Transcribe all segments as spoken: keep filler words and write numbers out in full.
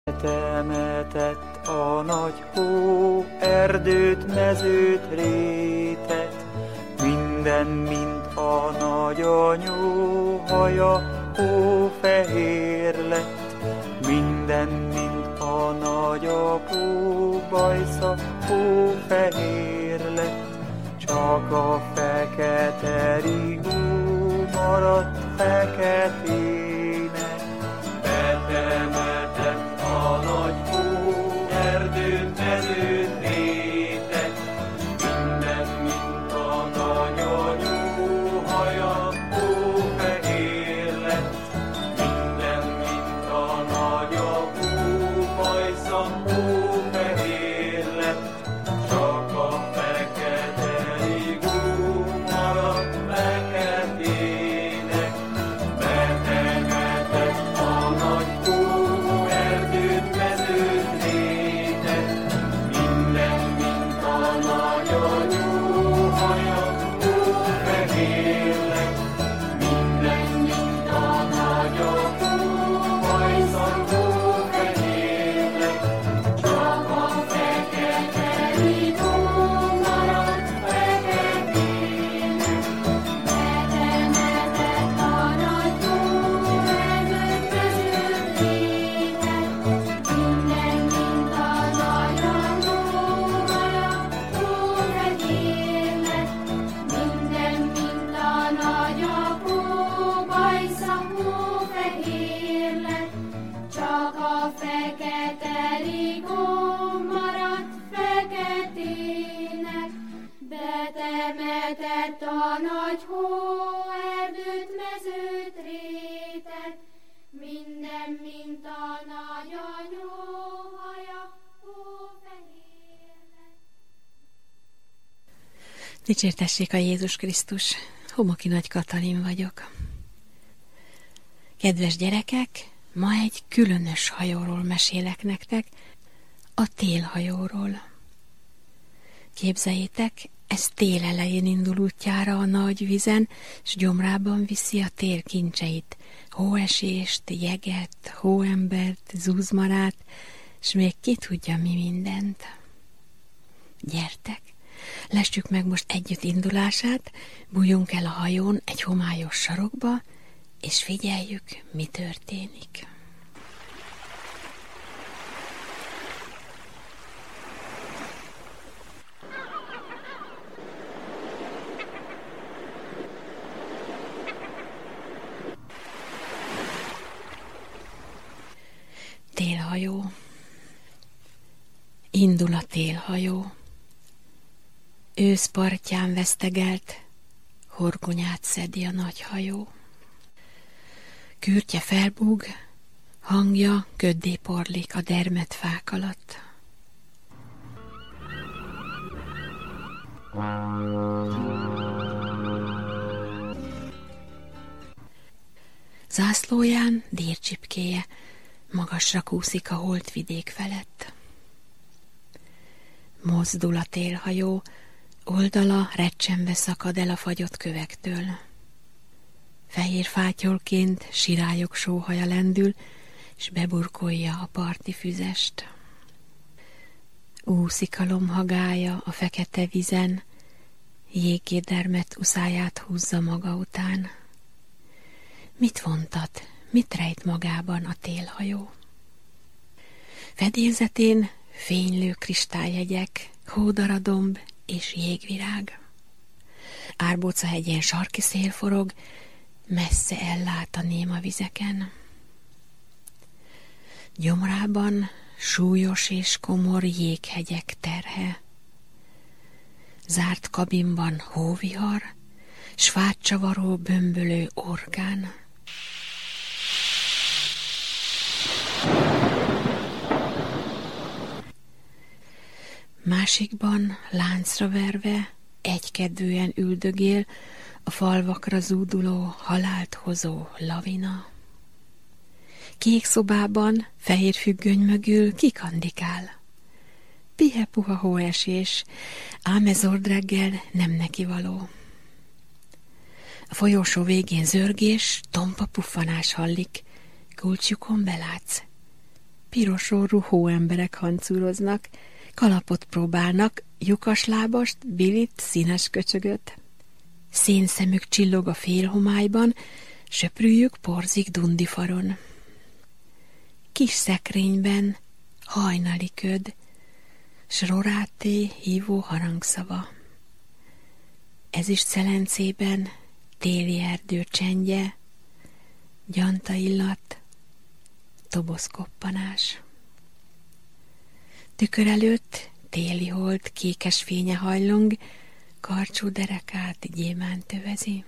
Temetett a nagy hó, erdőt, mezőt, rétet, minden, mint a nagyanyó haja, hófehér lett. Minden, mint a nagyapó bajsza, hófehér lett. Csak a fekete rigó maradt feketének. Betemetett a nagy hó, erdőt, mezőt, rétet, minden, mint a nagyanyó haja, hófehér lett. Minden, mint a nagyapó bajsza, hófehér lett. Csak a fekete rigó maradt feketének. Betemetett a nagy hó, erdőt, mezőt, rétet, minden, mint a nagyanyó haja, hófehér lett. Minden, mint a nagyapó bajsza, hófehér lett. Csak a fekete rigó maradt feketének. Betemetett a nagy hó, erdőt, mezőt, rétet, minden, mint a nagyanyó haja, hófehér lett. Minden, mint a nagyapó bajsza, hófehér lett. Csak a fekete rigó maradt feketének. Betemetett a nagy hó, erdőt, mezőt, rétet, minden, mint a nagyanyó haja, hófehér lett. Dicsértessék a Jézus Krisztus, Homoki Nagy Katalin vagyok. Kedves gyerekek, ma egy különös hajóról mesélek nektek, a télhajóról. Képzeljétek, ez tél elején indul útjára a nagy vizen, s gyomrában viszi a tél kincseit, hóesést, jeget, hóembert, zuzmarát, s még ki tudja mi mindent. Gyertek, lessük meg most együtt indulását, bújjunk el a hajón egy homályos sarokba, és figyeljük, mi történik. Télhajó. Indul a télhajó. Ősz partján vesztegelt, horgonyát szedi a nagy hajó. Kürtje felbúg, hangja köddé porlik a dermedt fák alatt. Zászlóján dércsipkéje magasra kúszik a holtvidék felett. Mozdul a télhajó, oldala recsenve szakad el a fagyott kövektől. Fehér fátyolként sirályok sóhaja lendül, s beburkolja a parti füzest. Úszik a lomhagája a fekete vizen, jéggé dermedt uszáját húzza maga után. Mit vontat, mit rejt magában a télhajó? Fedélzetén fénylő kristályjegyek, hódaradomb és jégvirág. Árbóca hegyén sarki szél forog, messze ellát a néma vizeken. Gyomrában súlyos és komor jéghegyek terhe. Zárt kabinban hóvihar, s fátcsavaró bömbölő orkán. Másikban láncra verve egykedvűen üldögél a falvakra zúduló, halált hozó lavina. Kék szobában, fehér függöny mögül kikandikál. Pihe-puha hóesés, ám ez ordreggel nem neki való. A folyósó végén zörgés, tompa puffanás hallik, kulcsjukon belátsz. pirosorú hóemberek hancúroznak, kalapot próbálnak, lyukaslábast, bilit, színes köcsögöt. Szénszemük csillog a félhomályban, söprűjük porzik dundifaron. Kis szekrényben hajnali köd, s roráté hívó harangszava. Ezüst szelencében téli erdő csendje, gyanta illat, toboszkoppanás. Tükör előtt téli hold kékes fénye hajlong, karcsú derekát gyémánt övezi.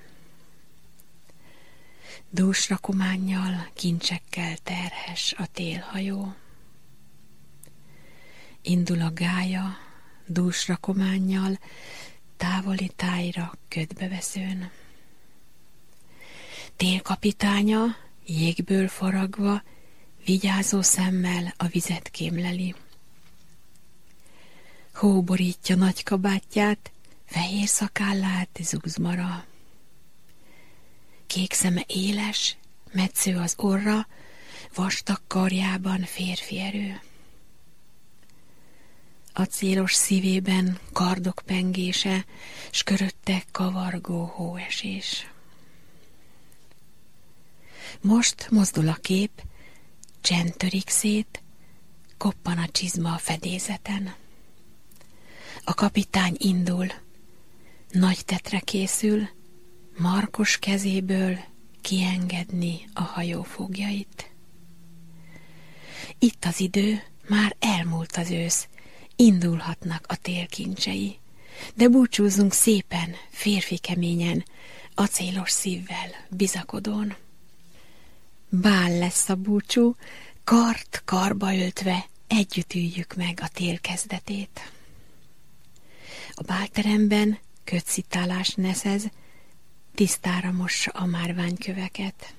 Dús rakománnyal, kincsekkel terhes a télhajó. Indul a gálya, dús rakománnyal, távoli tájra ködbe veszőn. Télkapitánya, jégből foragva, vigyázó szemmel a vizet kémleli. Hó borítja nagy kabátját, fehér szakállát zúzmara. Kék szeme éles, metsző az orra, vastag karjában férfi erő. Acélos szívében kardok pengése, s körötte kavargó hóesés. Most mozdul a kép, csend törik szét, koppan a csizma a fedélzeten. A kapitány indul, nagy tetre készül, markos kezéből kiengedni a hajó fogjait. Itt az idő, már elmúlt az ősz, indulhatnak a tél kincsei, de búcsúzzunk szépen, férfi keményen, acélos szívvel, bizakodón. Bál lesz a búcsú, kart karba öltve, együtt üljük meg a tél kezdetét. A bálteremben kötszitálás neszez, tisztára mossa a márványköveket.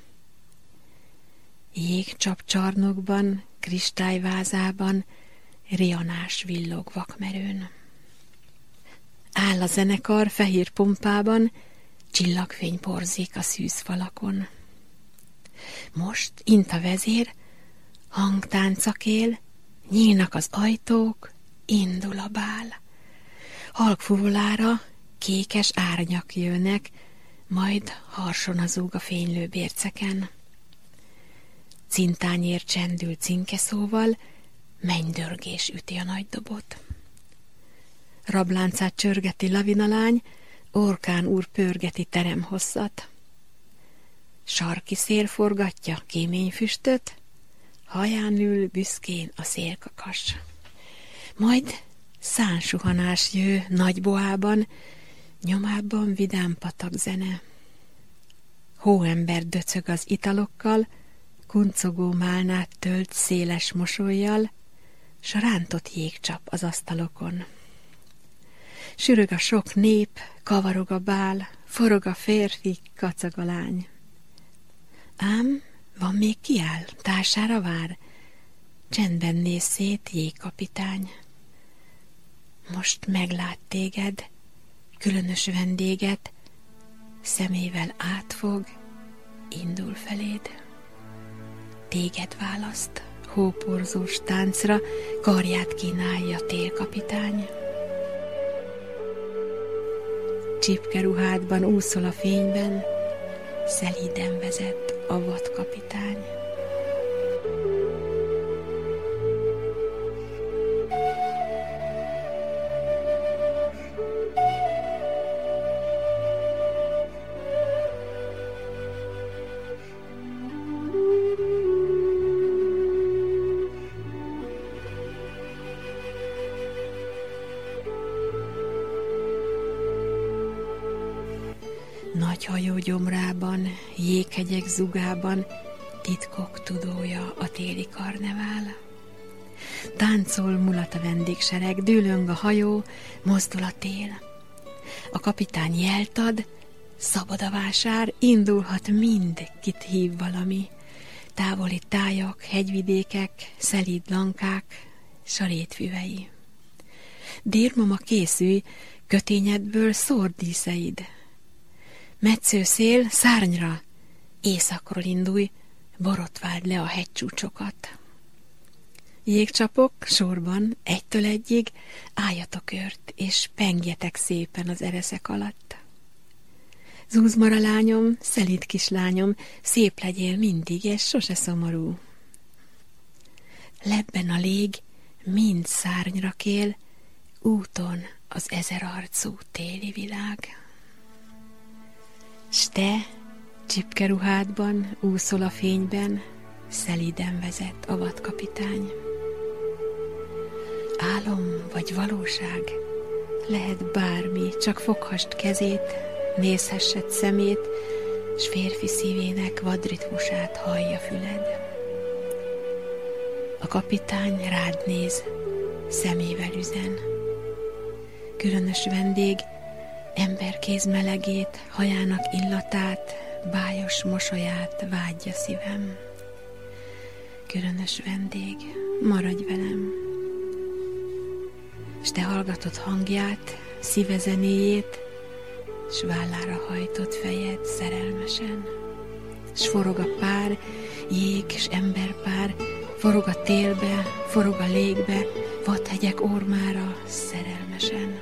Jégcsapcsarnokban, kristályvázában, rianás villog vakmerőn. Áll a zenekar fehér pompában, csillagfény porzik a szűzfalakon. Most int a vezér, hangtáncak él, nyílnak az ajtók, indul a bál. Halk fuvolára kékes árnyak jönnek, majd harson az zúg a fénylő bérceken. Cintányér csendül cinkeszóval, mennydörgés üti a nagy dobot. Rabláncát csörgeti lavinalány, orkán úr pörgeti teremhosszat. Sarki szél forgatja kéményfüstöt, haján ül büszkén a szélkakas. Majd szánsuhanás jő nagy boában, nyomában vidám patak zene. Hóember döcög az italokkal, kuncogó málnát tölt széles mosollyal, s a rántott jégcsap az asztalokon. Sürög a sok nép, kavarog a bál, forog a férfi, kacag a lány. Ám van még kiáll, társára vár, csendben néz szét jégkapitány. Most meglát téged, különös vendéget, szemével átfog, indul feléd. Téged választ, hóporzós táncra, karját kínálja télkapitány. Csipkeruhádban úszol a fényben, szelíden vezet a vadkapitány. Nagy hajó gyomrában, jéghegyek zugában, titkok tudója a téli karnevál. Táncol mulat a vendégsereg, dűlöng a hajó, mozdul a tél. A kapitány jelt ad, szabad a vásár, indulhat mind, kit hív valami. Távoli tájak, hegyvidékek, szelíd lankák, sarétfüvei. Dérmama készülj, kötényedből szórd díszeid. Metsző szél, szárnyra, északról indulj, borotváld le a hegycsúcsokat. Jégcsapok sorban, egytől egyig, álljatok ört, és pengjetek szépen az ereszek alatt. Zúzmara lányom, szelíd kislányom, szép legyél mindig, és sose szomorú. Lebben a lég, mind szárnyra kél, úton az ezerarcú téli világ. S te, csipkeruhádban, úszol a fényben, szelíden vezet a vadkapitány. Álom vagy valóság, lehet bármi, csak foghast kezét, nézhessed szemét, s férfi szívének vadritmusát hallja füled. A kapitány rád néz, szemével üzen. Különös vendég, emberkéz melegét, hajának illatát, bájos mosolyát vágyja szívem. Különös vendég, maradj velem. S te hallgatod hangját, szíve zenéjét, s vállára hajtott fejed szerelmesen. S forog a pár, jég s emberpár, forog a télbe, forog a légbe, vadhegyek ormára szerelmesen.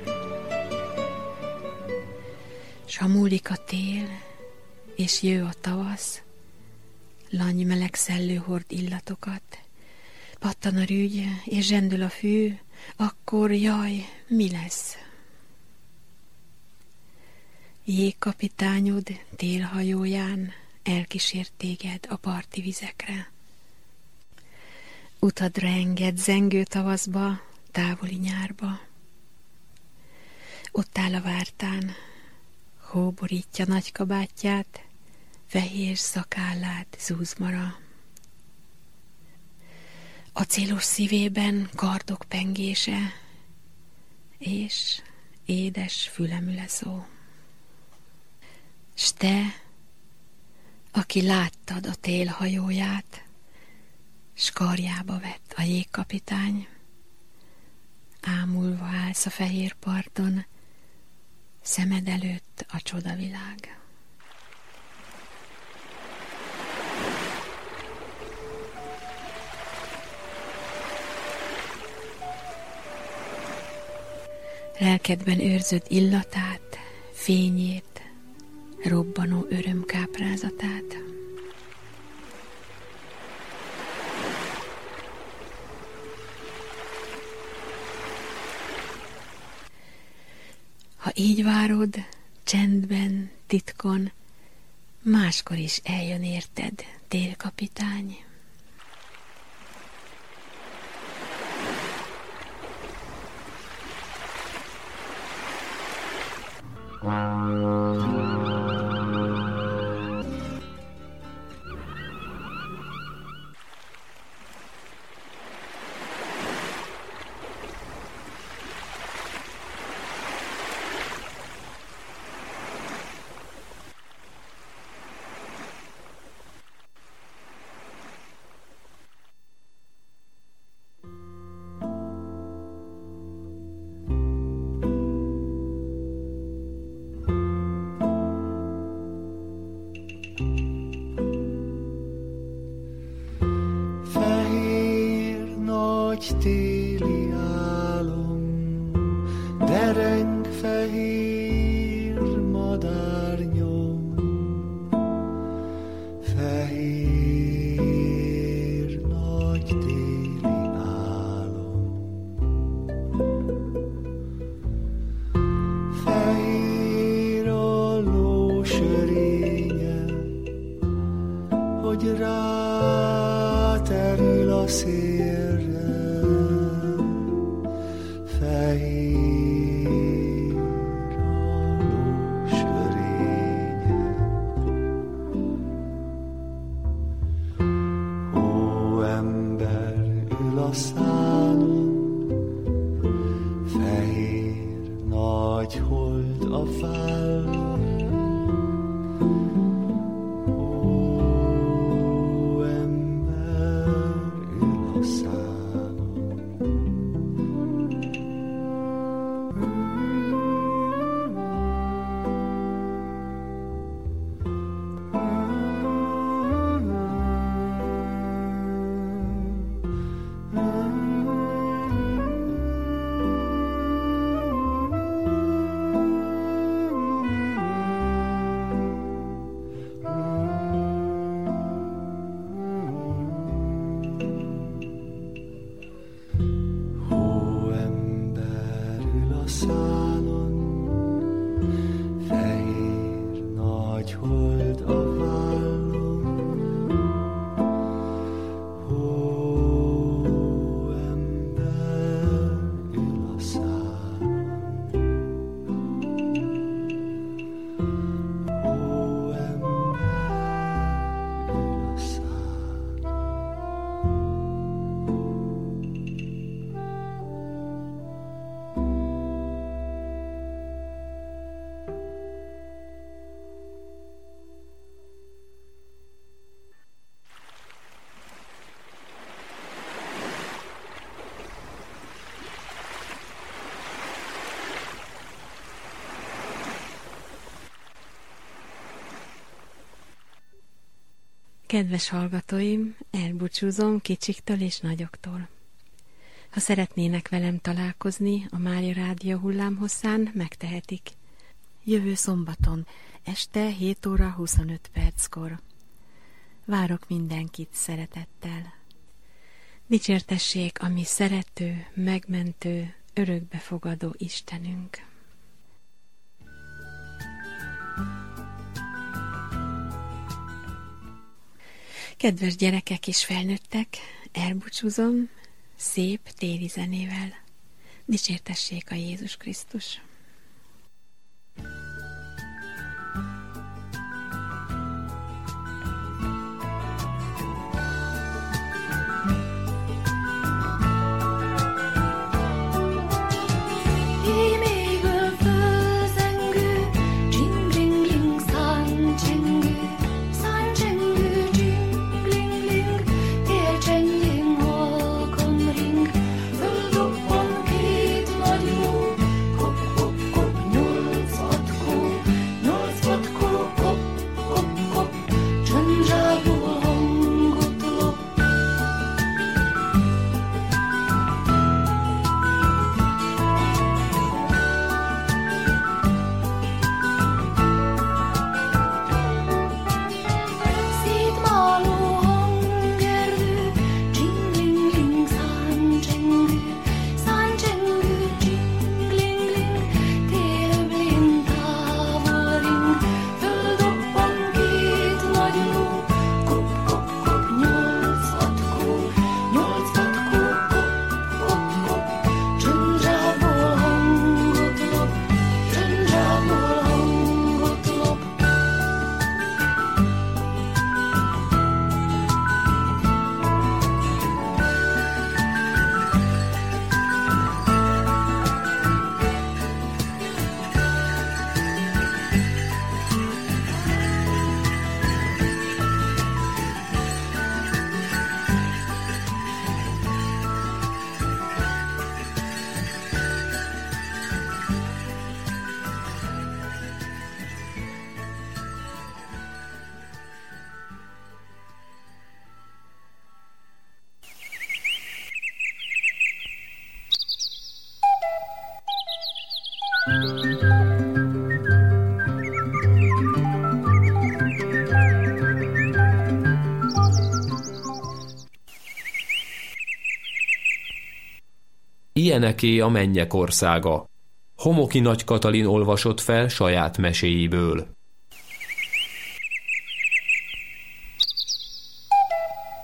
S ha múlik a tél, és jő a tavasz, langy meleg szellő hord illatokat, pattan a rügy, és zsendül a fű, akkor jaj, mi lesz? Jégkapitányod télhajóján elkísért téged a parti vizekre. Utadra enged zengő tavaszba, távoli nyárba. Ott áll a vártán, hó borítja nagy kabátját, fehér szakállát zúzmara. Acélos szívében kardok pengése, és édes fülemüle szó. S te, aki láttad a télhajóját, s karjába vett a jégkapitány, ámulva állsz a fehér parton, szemed előtt a csodavilág. Lelkedben őrzöd illatát, fényét, robbanó örömkáprázatát. Ha így várod, csendben, titkon, máskor is eljön érted, télkapitány. Téli álom, dereng fehér madárnyom, fehér nagy téli álom, fehér a lósörénye, hogy ráterül a szélre. Fehér a lósörénye, hóember ül a szálon, fehér nagy hold a vállon, hóember ül a szálon. Mm-hmm. Kedves hallgatóim, elbúcsúzom kicsiktől és nagyoktól. Ha szeretnének velem találkozni a Mária Rádió hullámhosszán, megtehetik. Jövő szombaton, este hét óra huszonöt perckor. Várok mindenkit szeretettel. Dicsértessék a mi szerető, megmentő, örökbefogadó Istenünk. Kedves gyerekek és felnőttek, elbúcsúzom szép téli zenével. Dicsértessék a Jézus Krisztus! Ilyeneké a mennyek országa. Homoki Nagy Katalin olvasott fel saját meséiből.